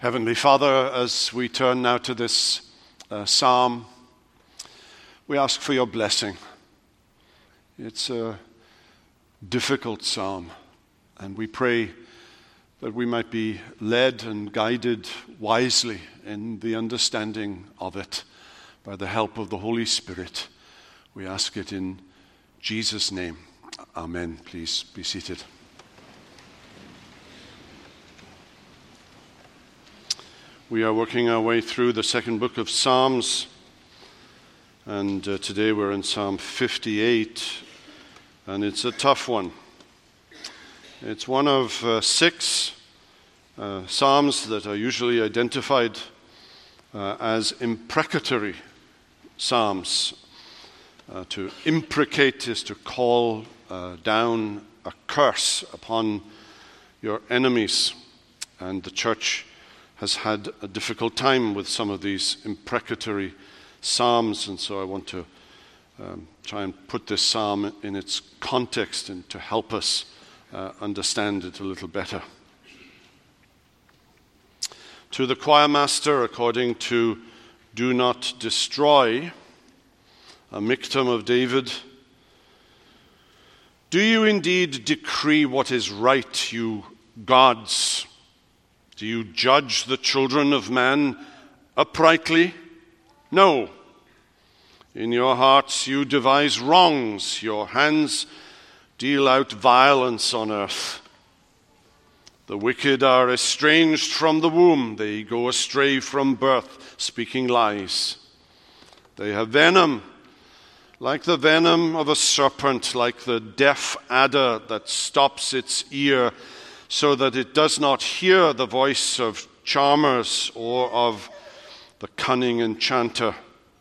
Heavenly Father, as we turn now to this psalm, we ask for your blessing. It's a difficult psalm, and we pray that we might be led and guided wisely in the understanding of it by the help of the Holy Spirit. We ask it in Jesus' name. Amen. Please be seated. We are working our way through the second book of Psalms, and today we're in Psalm 58, and it's a tough one. It's one of six psalms that are usually identified as imprecatory psalms. To imprecate is to call down a curse upon your enemies, and the church has had a difficult time with some of these imprecatory psalms, and so I want to try and put this psalm in its context and to help us understand it a little better. To the choir master, according to Do Not Destroy, a Michtam of David: Do you indeed decree what is right, you gods? Do you judge the children of man uprightly? No. In your hearts you devise wrongs. Your hands deal out violence on earth. The wicked are estranged from the womb. They go astray from birth, speaking lies. They have venom, like the venom of a serpent, like the deaf adder that stops its ear, so that it does not hear the voice of charmers or of the cunning enchanter.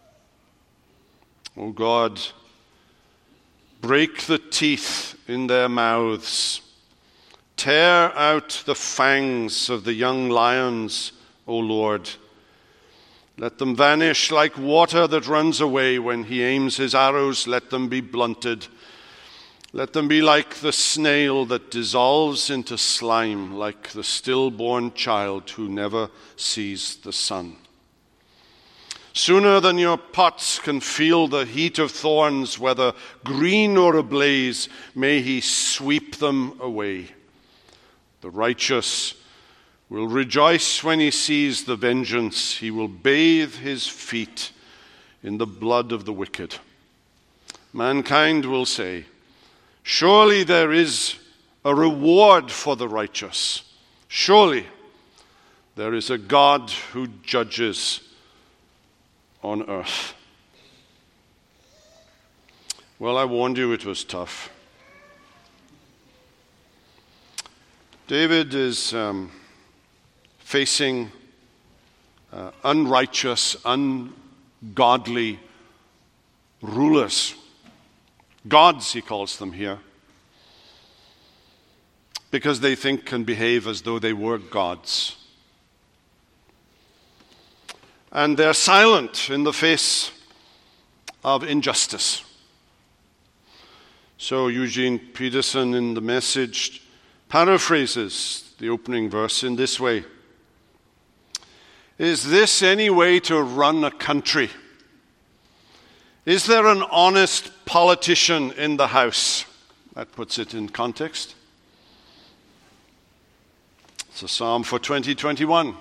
O God, break the teeth in their mouths. Tear out the fangs of the young lions, O Lord. Let them vanish like water that runs away. When he aims his arrows, let them be blunted. Let them be like the snail that dissolves into slime, like the stillborn child who never sees the sun. Sooner than your pots can feel the heat of thorns, whether green or ablaze, may he sweep them away. The righteous will rejoice when he sees the vengeance. He will bathe his feet in the blood of the wicked. Mankind will say, surely there is a reward for the righteous. Surely there is a God who judges on earth. Well, I warned you it was tough. David is facing unrighteous, ungodly rulers. Gods, he calls them here, because they think and behave as though they were gods. And they're silent in the face of injustice. So Eugene Peterson in The Message paraphrases the opening verse in this way: Is this any way to run a country? Is there an honest politician in the house? That puts it in context. It's a psalm for 2021.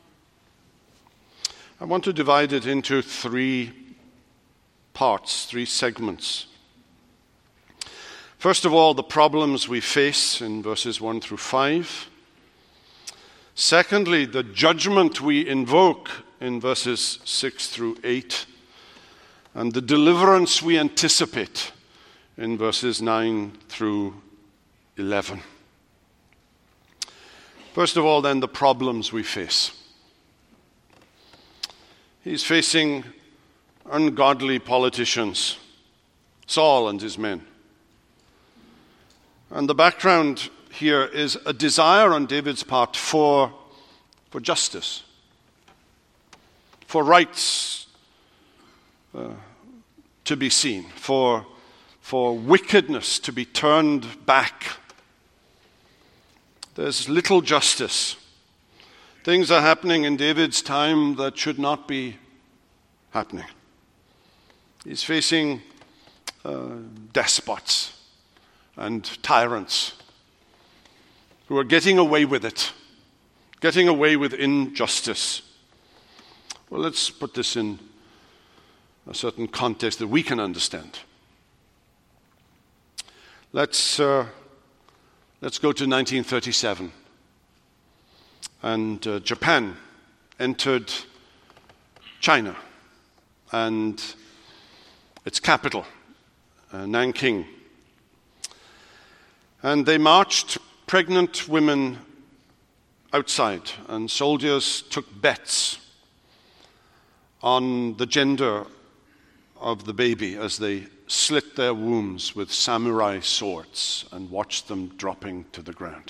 I want to divide it into three parts, three segments. First of all, the problems we face in verses 1 through 5. Secondly, the judgment we invoke in verses 6 through 8. And the deliverance we anticipate in verses 9 through 11. First of all, then, the problems we face. He's facing ungodly politicians, Saul and his men. And the background here is a desire on David's part for justice, for rights to be seen, for wickedness to be turned back. There's little justice. Things are happening in David's time that should not be happening. He's facing despots and tyrants who are getting away with it, getting away with injustice. Well, let's put this in a certain context that we can understand. Let's go to 1937. And Japan entered China and its capital, Nanking. And they marched pregnant women outside, and soldiers took bets on the gender of the baby as they slit their wombs with samurai swords and watched them dropping to the ground.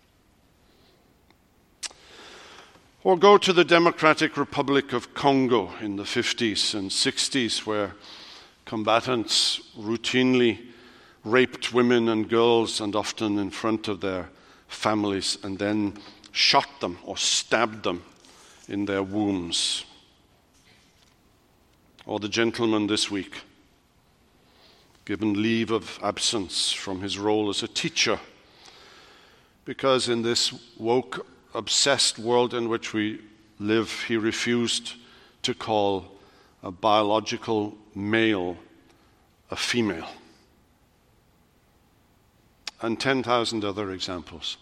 Or go to the Democratic Republic of Congo in the 50s and 60s, where combatants routinely raped women and girls, and often in front of their families, and then shot them or stabbed them in their wombs. Or the gentleman this week, given leave of absence from his role as a teacher, because in this woke, obsessed world in which we live, he refused to call a biological male a female. And 10,000 other examples.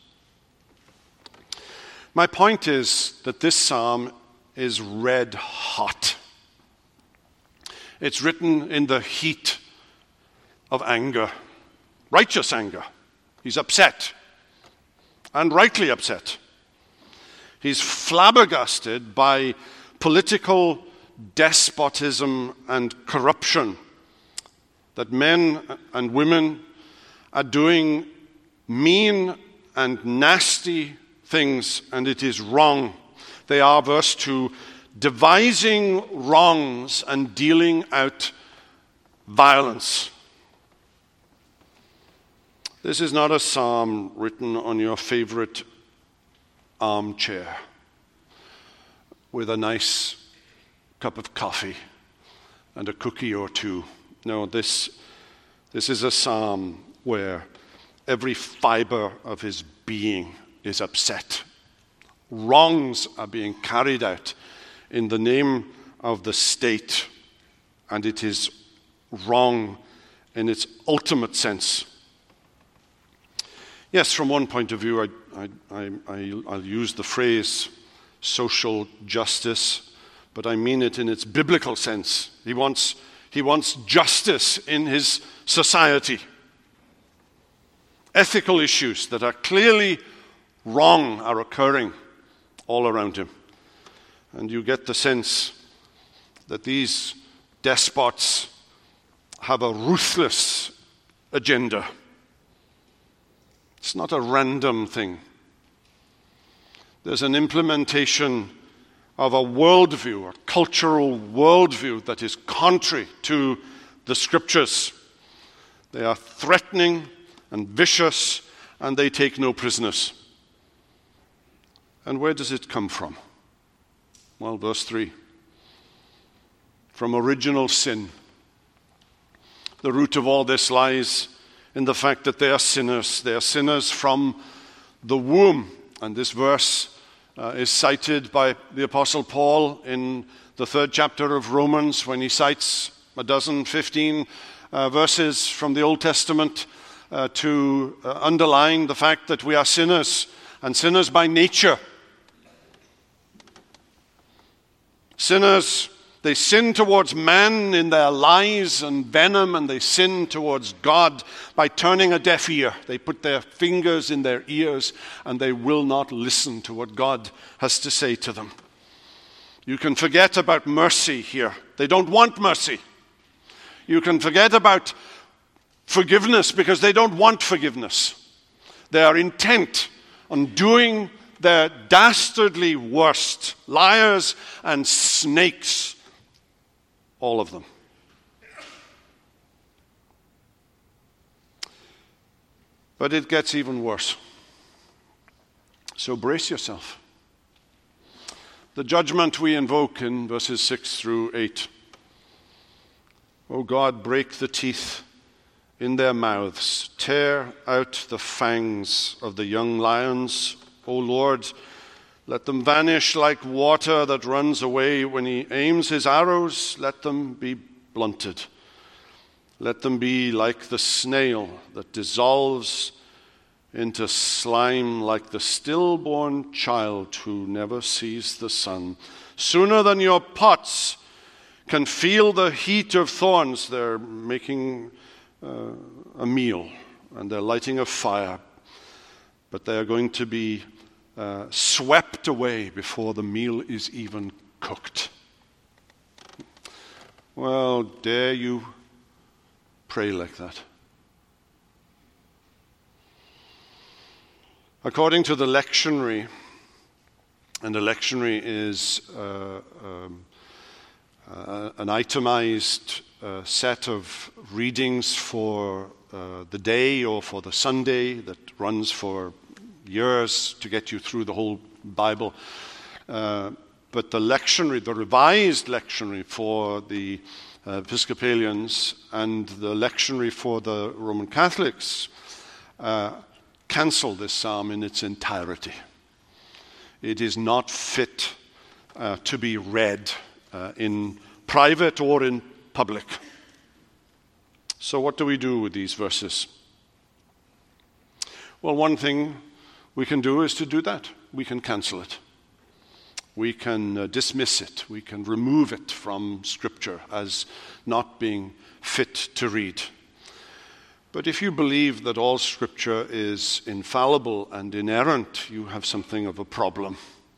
My point is that this psalm is red hot. It's written in the heat of anger, righteous anger. He's upset, and rightly upset. He's flabbergasted by political despotism and corruption, that men and women are doing mean and nasty things, and it is wrong. They are, verse 2, devising wrongs and dealing out violence. This is not a psalm written on your favorite armchair with a nice cup of coffee and a cookie or two. No, this is a psalm where every fiber of his being is upset. Wrongs are being carried out in the name of the state, and it is wrong in its ultimate sense. Yes, from one point of view, I'll use the phrase social justice, but I mean it in its biblical sense. He wants justice in his society. Ethical issues that are clearly wrong are occurring all around him. And you get the sense that these despots have a ruthless agenda. It's not a random thing. There's an implementation of a worldview, a cultural worldview that is contrary to the Scriptures. They are threatening and vicious, and they take no prisoners. And where does it come from? Well, verse 3. From original sin. The root of all this lies in the fact that they are sinners. They are sinners from the womb. And this verse is cited by the Apostle Paul in the 3rd chapter of Romans, when he cites 15 verses from the Old Testament to underline the fact that we are sinners, and sinners by nature. Sinners, they sin towards man in their lies and venom, and they sin towards God by turning a deaf ear. They put their fingers in their ears, and they will not listen to what God has to say to them. You can forget about mercy here. They don't want mercy. You can forget about forgiveness because they don't want forgiveness. They are intent on doing their dastardly worst. Liars and snakes, all of them. But it gets even worse. So brace yourself. the judgment we invoke in verses 6 through 8. O God, break the teeth in their mouths, tear out the fangs of the young lions. O Lord, let them vanish like water that runs away. When he aims his arrows, let them be blunted. Let them be like the snail that dissolves into slime, like the stillborn child who never sees the sun. Sooner than your pots can feel the heat of thorns, they're making a meal and they're lighting a fire, but they're going to be swept away before the meal is even cooked. Well, dare you pray like that? According to the lectionary, and the lectionary is an itemized set of readings for the day or for the Sunday that runs for years to get you through the whole Bible. But the lectionary, the revised lectionary for the Episcopalians and the lectionary for the Roman Catholics cancel this psalm in its entirety. It is not fit to be read in private or in public. So what do we do with these verses? Well, one thing we can do is to do that. We can cancel it. We can dismiss it. We can remove it from Scripture as not being fit to read. But if you believe that all Scripture is infallible and inerrant, you have something of a problem.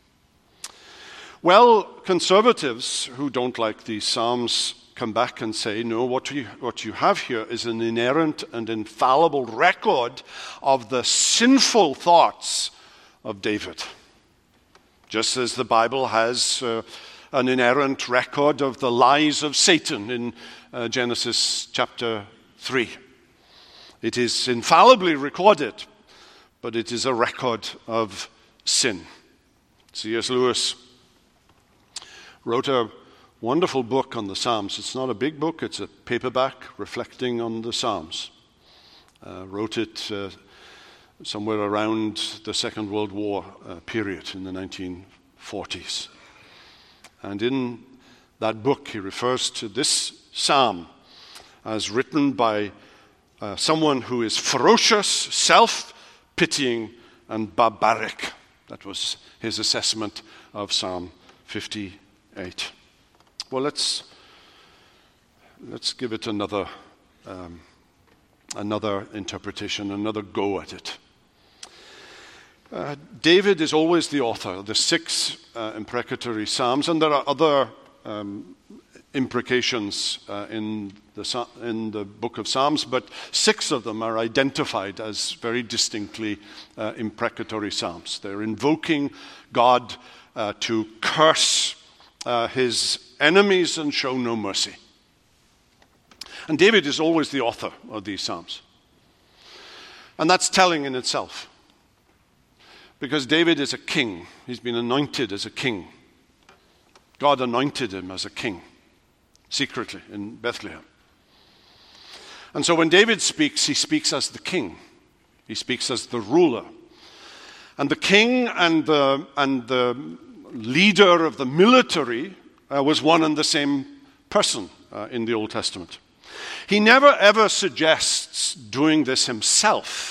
Well, conservatives who don't like these Psalms come back and say, no, what you have here is an inerrant and infallible record of the sinful thoughts of David. Just as the Bible has an inerrant record of the lies of Satan in Genesis chapter 3. It is infallibly recorded, but it is a record of sin. C.S. Lewis wrote a wonderful book on the Psalms. It's not a big book, it's a paperback reflecting on the Psalms. Wrote it somewhere around the Second World War period in the 1940s. And in that book he refers to this psalm as written by someone who is ferocious, self-pitying, and barbaric. That was his assessment of Psalm 58. Well, let's give it another interpretation, another go at it. David is always the author of the 6 imprecatory psalms, and there are other imprecations in the book of Psalms, but 6 of them are identified as very distinctly imprecatory psalms. They're invoking God to curse his enemies and show no mercy. And David is always the author of these psalms. And that's telling in itself. Because David is a king. He's been anointed as a king. God anointed him as a king, secretly in Bethlehem. And so when David speaks, he speaks as the king. He speaks as the ruler. And the king and the leader of the military was one and the same person in the Old Testament. He never ever suggests doing this himself.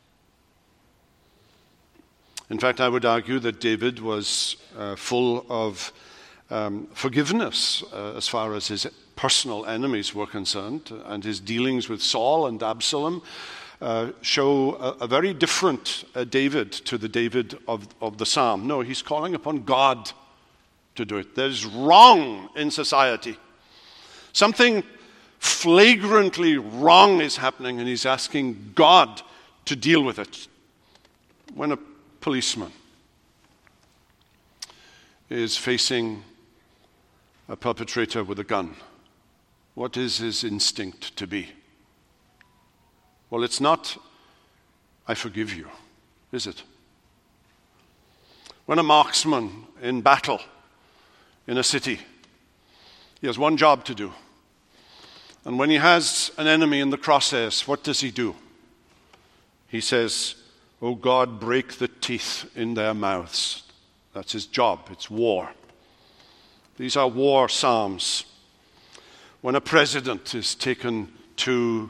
In fact, I would argue that David was full of forgiveness as far as his personal enemies were concerned, and his dealings with Saul and Absalom show a very different David to the David of the psalm. No, he's calling upon God to do it. There's wrong in society. Something flagrantly wrong is happening, and he's asking God to deal with it. When a policeman is facing a perpetrator with a gun, what is his instinct to be? Well, it's not, I forgive you, is it? When a marksman in battle in a city. He has one job to do. And when he has an enemy in the crosshairs, what does he do? He says, "Oh God, break the teeth in their mouths." That's his job. It's war. These are war psalms. When a president is taken to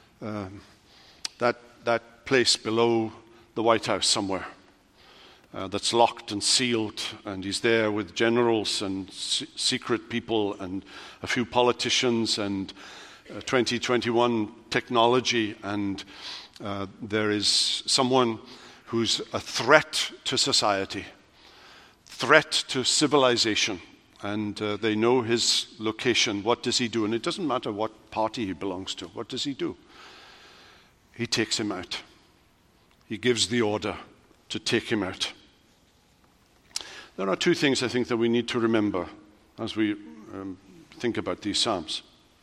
that place below the White House somewhere that's locked and sealed, and he's there with generals and secret people and a few politicians and 2021 technology, and there is someone who's a threat to society, threat to civilization, and they know his location. What does he do? And it doesn't matter what party he belongs to. What does he do? He takes him out. He gives the order to take him out. There are two things I think that we need to remember as we think about these Psalms.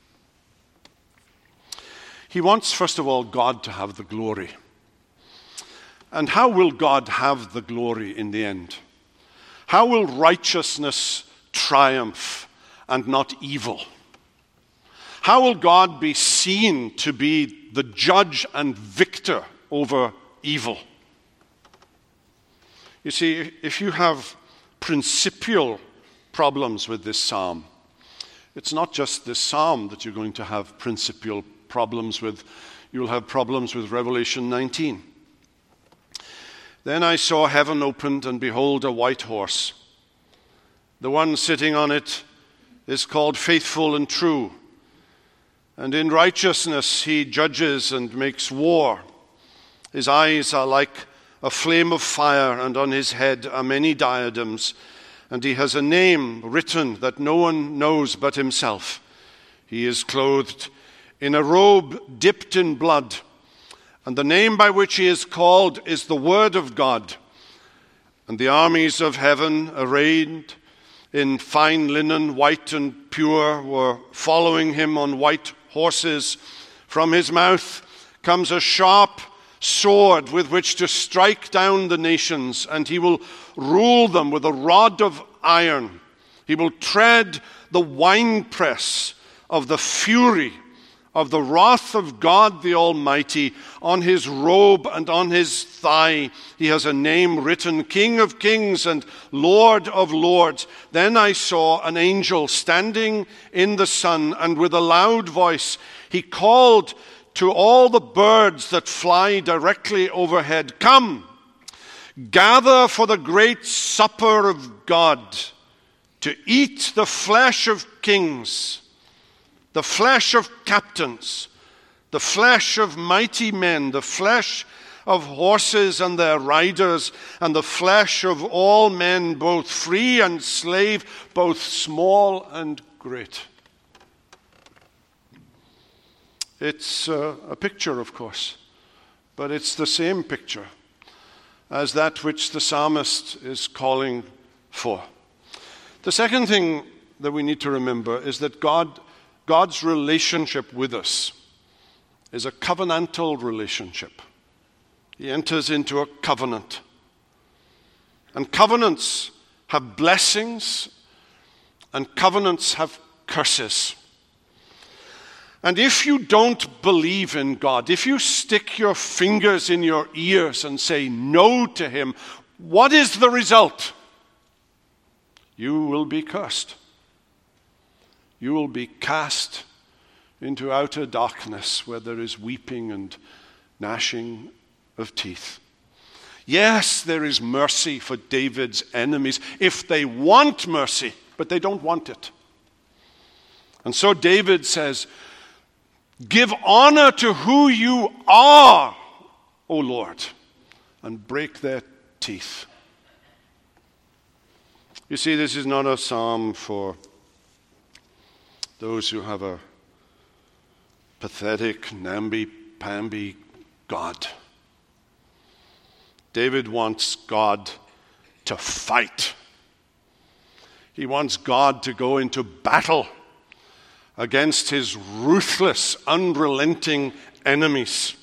He wants, first of all, God to have the glory. And how will God have the glory in the end? How will righteousness triumph and not evil? How will God be seen to be the judge and victor over evil? You see, if you have principial problems with this psalm, it's not just this psalm that you're going to have principial problems with. You'll have problems with Revelation 19. Then I saw heaven opened, and behold, a white horse. The one sitting on it is called Faithful and True, and in righteousness he judges and makes war. His eyes are like a flame of fire, and on his head are many diadems, and he has a name written that no one knows but himself. He is clothed in a robe dipped in blood, and the name by which he is called is the Word of God. And the armies of heaven, arrayed in fine linen, white and pure, were following him on white horses. From his mouth comes a sharp sword with which to strike down the nations, and he will rule them with a rod of iron. He will tread the winepress of the fury of the wrath of God the Almighty. On his robe and on his thigh he has a name written, King of Kings and Lord of Lords. Then I saw an angel standing in the sun, and with a loud voice he called to all the birds that fly directly overhead, "Come, gather for the great supper of God, to eat the flesh of kings, the flesh of captains, the flesh of mighty men, the flesh of horses and their riders, and the flesh of all men, both free and slave, both small and great." It's a picture, of course, but it's the same picture as that which the psalmist is calling for. The second thing that we need to remember is that God's relationship with us is a covenantal relationship. He enters into a covenant. And covenants have blessings, and covenants have curses. And if you don't believe in God, if you stick your fingers in your ears and say no to him, what is the result? You will be cursed. You will be cast into outer darkness where there is weeping and gnashing of teeth. Yes, there is mercy for David's enemies if they want mercy, but they don't want it. And so David says, "Give honor to who you are, O Lord, and break their teeth." You see, this is not a psalm for those who have a pathetic, namby-pamby God. David wants God to fight. He wants God to go into battle against his ruthless, unrelenting enemies.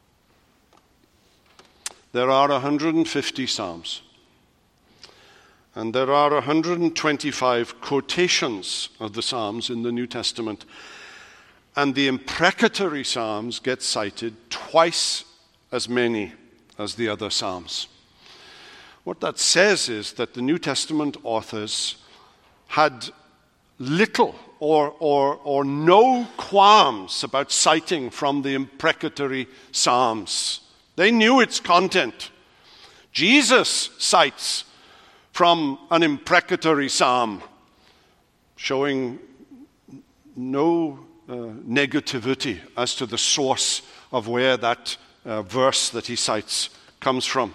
There are 150 psalms. And there are 125 quotations of the Psalms in the New Testament. And the imprecatory Psalms get cited twice as many as the other Psalms. What that says is that the New Testament authors had little or no qualms about citing from the imprecatory Psalms. They knew its content. Jesus cites from an imprecatory psalm, showing no negativity as to the source of where that verse that he cites comes from.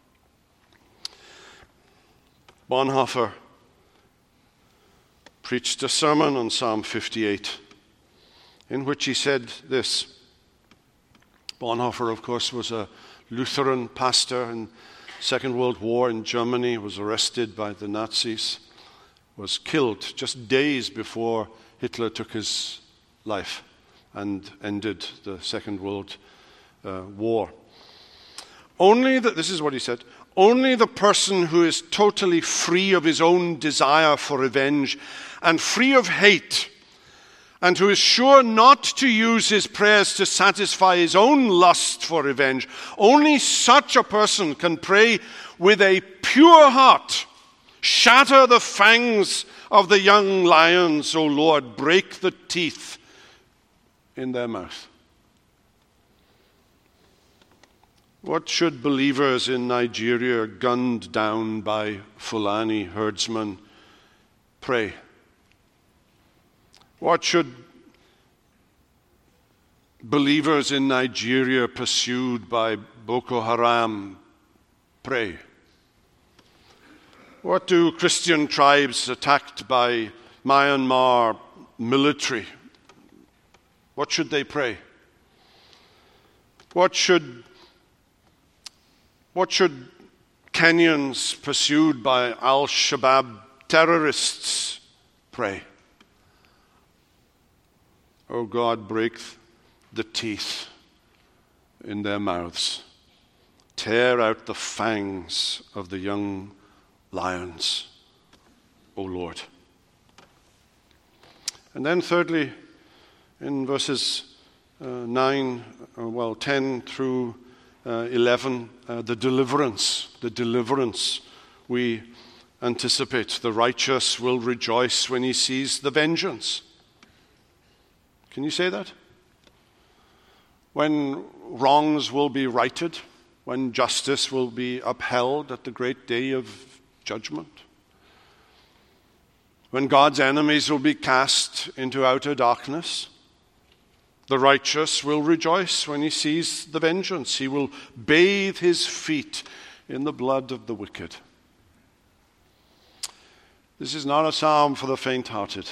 Bonhoeffer preached a sermon on Psalm 58 in which he said this. Bonhoeffer, of course, was a Lutheran pastor in Second World War in Germany, was arrested by the Nazis, was killed just days before Hitler took his life and ended the Second World War. This is what he said, only the person who is totally free of his own desire for revenge and free of hate, and who is sure not to use his prayers to satisfy his own lust for revenge, only such a person can pray with a pure heart, shatter the fangs of the young lions, O Lord, break the teeth in their mouth. What should believers in Nigeria gunned down by Fulani herdsmen pray? What should believers in Nigeria pursued by Boko Haram pray? What do Christian tribes attacked by Myanmar military, what should they pray? What should Kenyans pursued by Al-Shabaab terrorists pray? Oh God, break the teeth in their mouths. Tear out the fangs of the young lions, O Lord. And then thirdly, in verses 10 through 11, the deliverance we anticipate. The righteous will rejoice when he sees the vengeance. Can you say that? When wrongs will be righted, when justice will be upheld at the great day of judgment, when God's enemies will be cast into outer darkness, the righteous will rejoice when he sees the vengeance. He will bathe his feet in the blood of the wicked. This is not a psalm for the faint-hearted.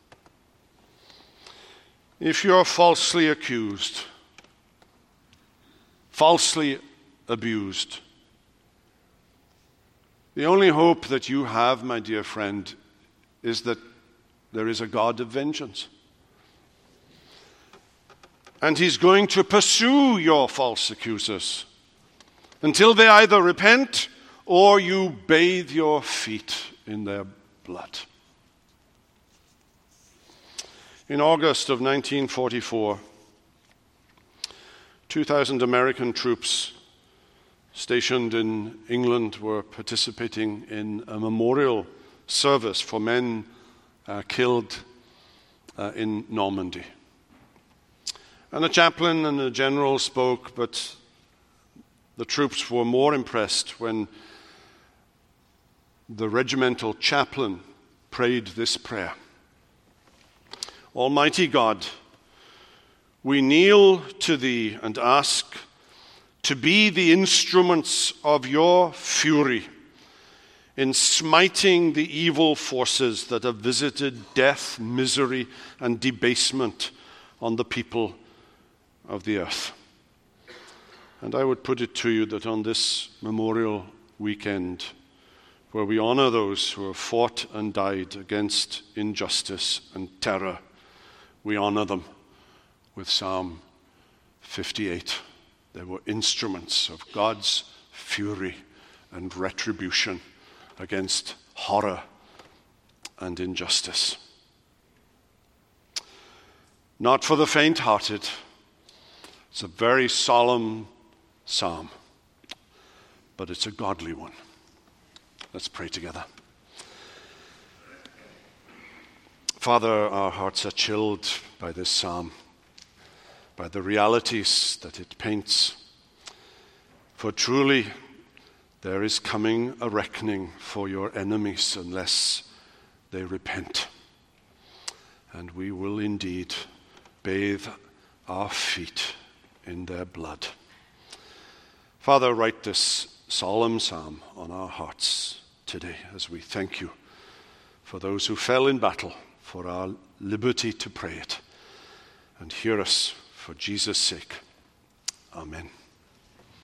If you're falsely accused, falsely abused, the only hope that you have, my dear friend, is that there is a God of vengeance. And he's going to pursue your false accusers until they either repent or you bathe your feet in their blood. In August of 1944, 2,000 American troops stationed in England were participating in a memorial service for men killed in Normandy. And a chaplain and a general spoke, but the troops were more impressed when the regimental chaplain prayed this prayer. Almighty God, we kneel to Thee and ask to be the instruments of Your fury in smiting the evil forces that have visited death, misery, and debasement on the people of the earth. And I would put it to you that on this Memorial Weekend, where we honor those who have fought and died against injustice and terror, we honor them with Psalm 58. They were instruments of God's fury and retribution against horror and injustice. Not for the faint-hearted. It's a very solemn psalm, but it's a godly one. Let's pray together. Father, our hearts are chilled by this psalm, by the realities that it paints. For truly, there is coming a reckoning for your enemies unless they repent. And we will indeed bathe our feet in their blood. Father, write this solemn psalm on our hearts today as we thank you for those who fell in battle for our liberty to pray it. And hear us for Jesus' sake. Amen.